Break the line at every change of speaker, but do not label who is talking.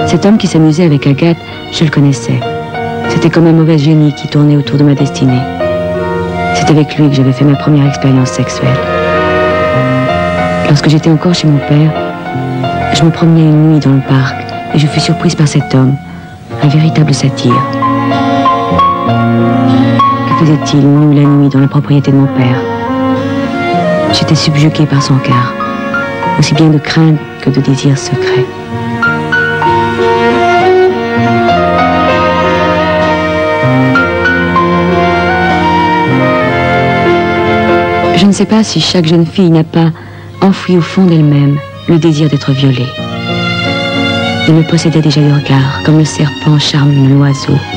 Cet homme qui s'amusait avec Agathe, je le connaissais. C'était comme un mauvais génie qui tournait autour de ma destinée. C'est avec lui que j'avais fait ma première expérience sexuelle. Lorsque j'étais encore chez mon père, je me promenais une nuit dans le parc et je fus surprise par cet homme, un véritable satyre. Que faisait-il nu la nuit dans la propriété de mon père? J'étais subjuguée par son regard, aussi bien de crainte que de désir secret. Je ne sais pas si chaque jeune fille n'a pas enfoui au fond d'elle-même le désir d'être violée. Il me possédait déjà du regard, comme le serpent charme l'oiseau.